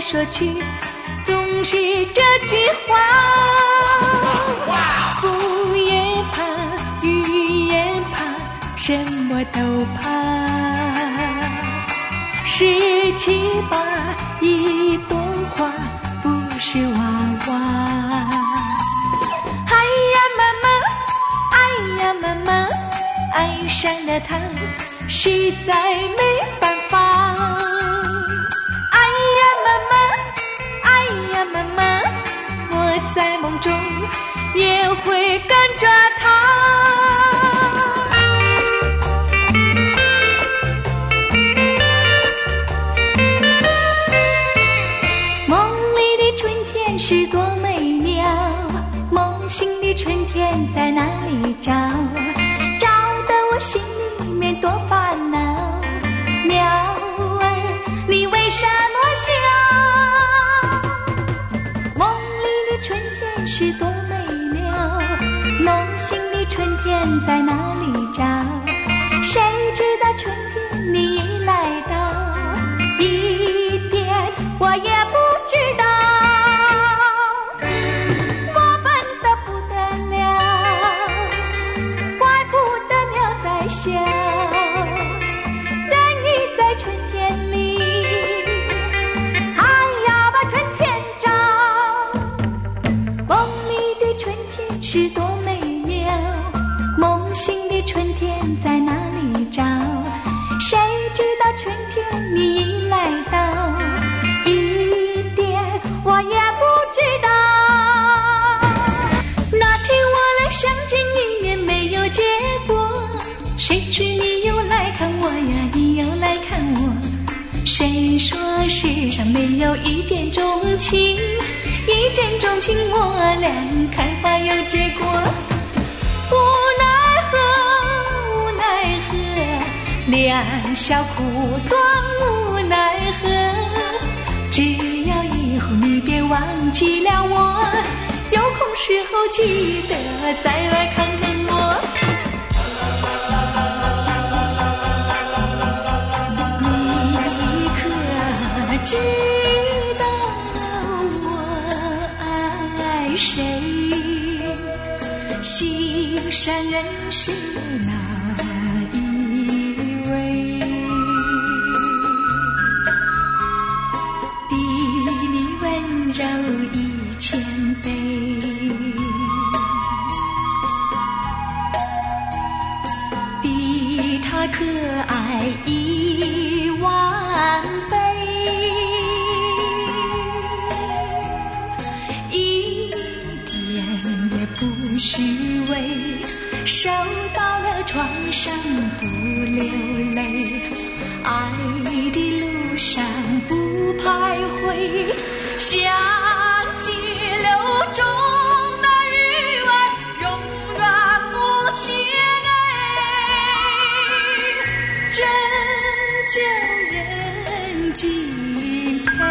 说去，总是这句话。风也怕，雨也怕，什么都怕。17、8一朵花，不是娃娃。哎呀妈妈，哎呀妈妈，爱上了他，实在没办法。哎呀妈妈，哎呀妈妈，我在梦中也会跟着他。是多美妙，梦醒的春天在哪里找？找得我心里面多烦恼。鸟儿，你为什么笑？梦里的春天是多美妙，梦醒的春天在哪里找？谁知道春天你已来到，一点我也不知道。是多美妙，梦醒的春天在哪里找？谁知道春天你已来到，一点我也不知道。那天我来相见一面没有结果，谁知你又来看我呀，你又来看我。谁说世上没有一见钟情，一见钟情我俩开花有结果。无奈何，无奈何，两小苦短无奈何。只要以后你别忘记了我，有空时候记得再来看看我。你可知道我爱谁？心上人是哪一位？比你温柔1000倍，比他可爱10000倍。不虚伪，受到了创伤不流泪，爱的路上不徘徊，像激流中的鱼儿永远不气馁，真叫人敬佩。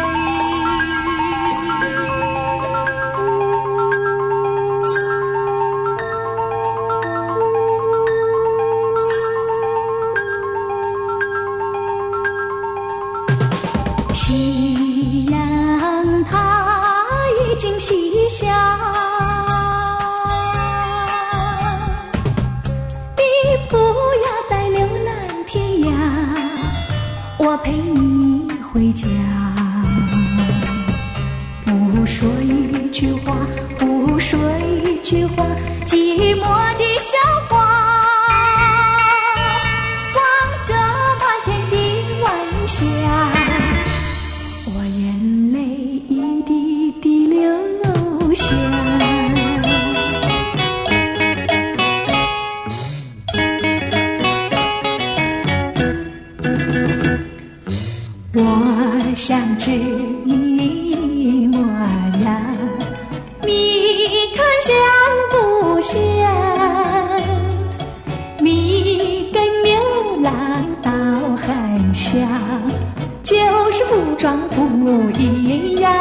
夕阳它已经西下，你不要再流浪天涯，我陪你回家。不说一句话，不说一句话，寂寞的笑话，望着满天的晚霞，我眼泪一滴滴流下。我想知你模样，你看像不像？你跟牛郎倒很像，就是服装不一样。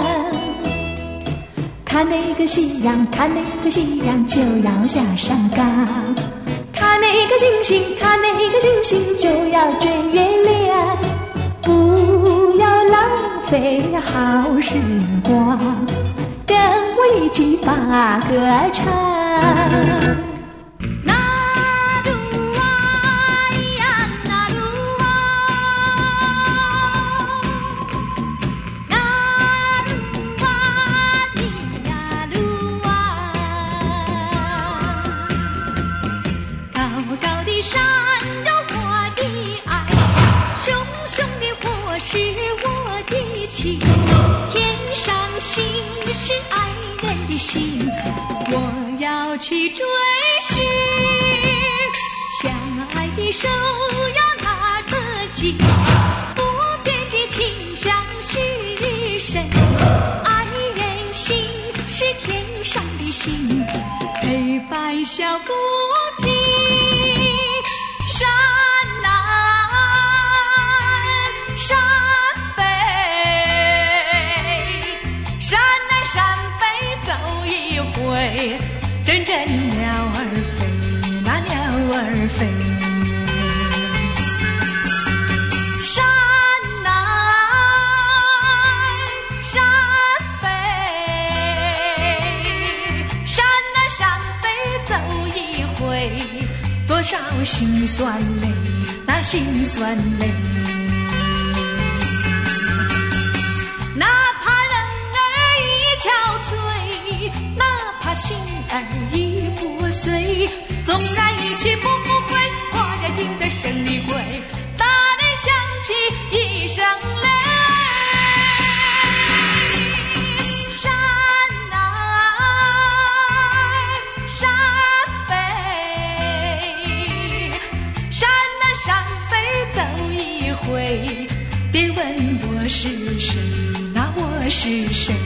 看那个夕阳，看那个夕阳就要下山岗，看那个星星，看那个星星就要追月亮。不要浪飞好时光，跟我一起把歌唱。 是我的情，天上星是爱人的心，我要去追寻，相爱的手要拉得紧，不变的情相许深，爱人心是天上的星，陪伴小公平。山北，山南山北走一回，阵阵鸟儿飞，那鸟儿飞。山南山北，山南山北走一回，多少辛酸泪，那辛酸泪。哪怕人儿已憔悴，哪怕心儿已破碎，纵然一去不复回，我也定得生离归。大人想起一声泪，山南山北，山南山北走一回，别问我是谁，那我是谁？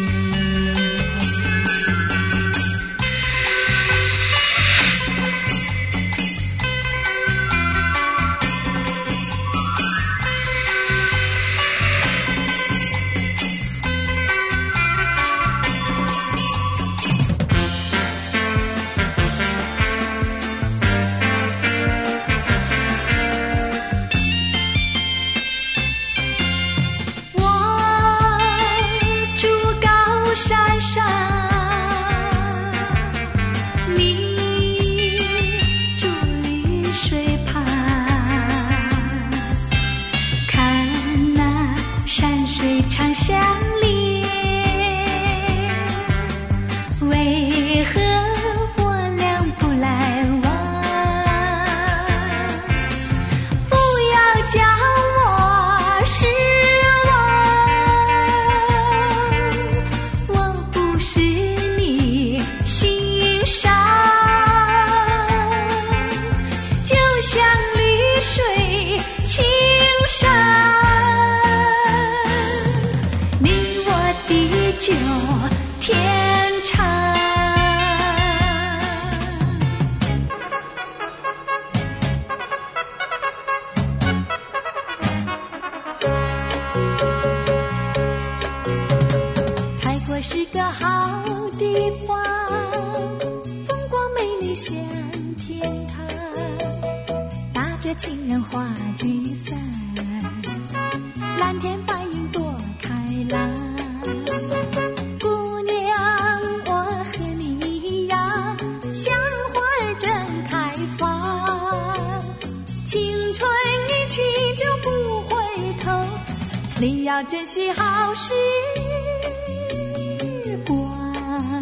你要珍惜好时光。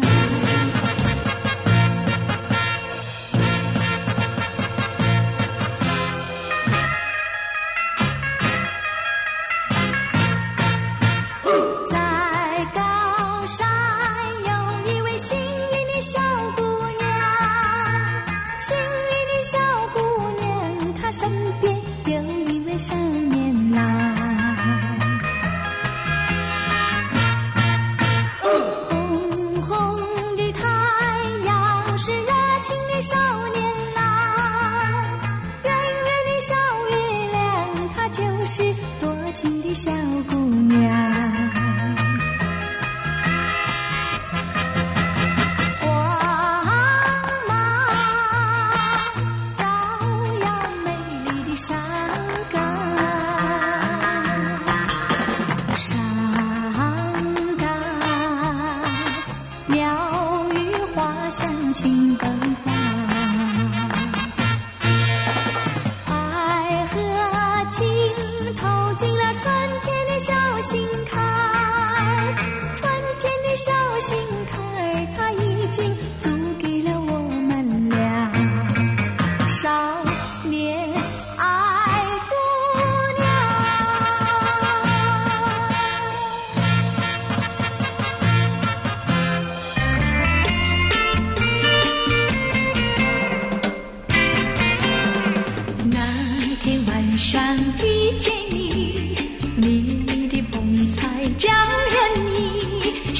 在高山有一位幸运的小姑娘，幸运的小姑娘，她身边有一位少年郎。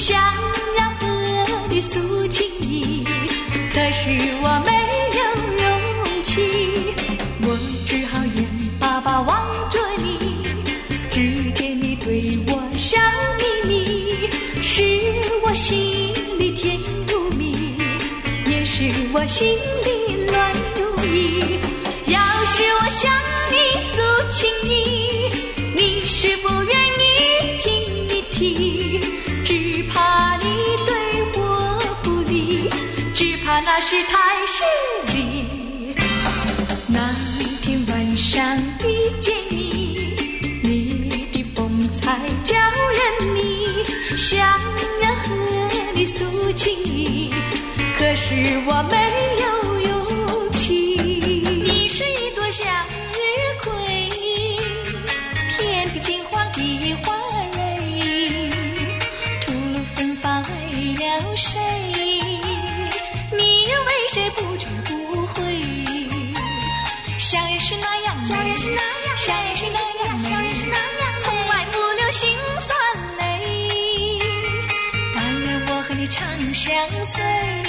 想要和你诉情意，可是我没有勇气，我只好眼巴巴望着你，只见你对我笑眯眯，是我心里甜如蜜，也是我心里乱如意。要是我向你诉情意，你是不愿意听一听，只怕你对我不理，只怕那是太势利。那一天晚上遇见你，你的风采叫人迷，想要和你诉情意，可是我没有勇气。你是一朵向日葵，偏僻金黄的花蕊，吐露芬芳为了谁？你又为谁不知不回？笑也是那样，笑也是那样，笑也是那样，笑也是那样，从来不流辛酸泪。但愿我和你长相随，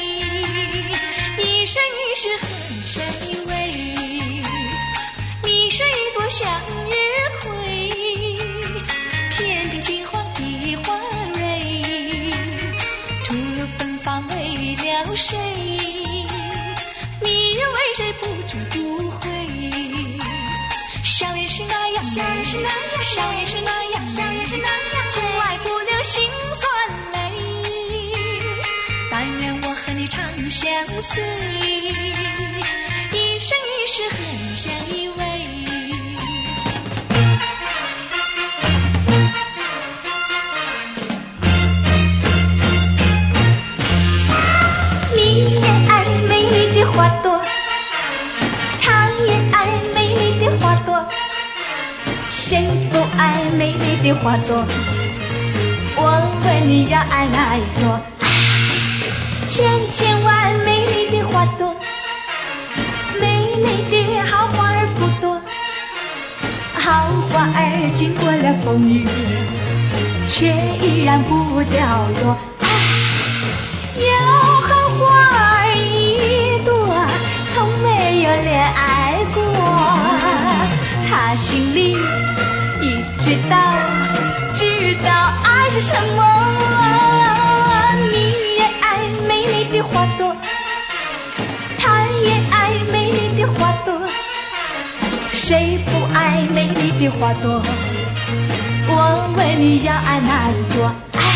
一生一世很相依偎。你是一朵向日葵，偏偏金黄的花蕊，吐露芬芳为了谁？你又为谁不知不回？笑也是那样，笑也是那样，笑也是那样，笑也是那样，从来不流辛酸泪。但愿我和你长相随，一生一世和你相依偎。你也爱美丽的花朵，他也爱美丽的花朵，谁不爱美丽的花朵？我问你要爱哪一朵？千千万美丽的花朵，美丽的好花儿不多，好花儿经过了风雨，却依然不掉落。有好花儿一朵，从没有恋爱过，他心里已知道爱是什么。你也爱美丽的花朵，他也爱美丽的花朵，谁不爱美丽的花朵？我问你要爱哪一朵？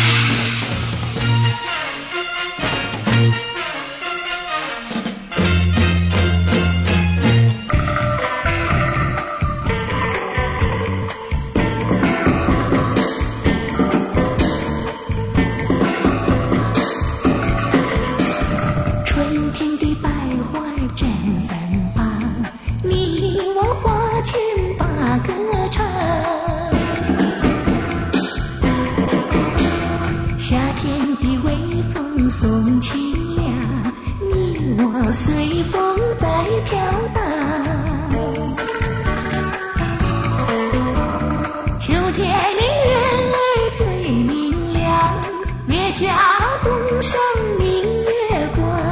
送清凉，你我随风在飘荡。秋天的月儿最明亮，月下东上明月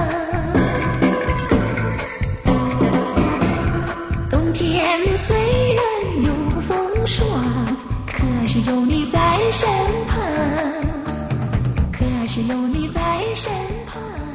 光。冬天虽然有风霜，可是有你在身旁。可是有你在身旁。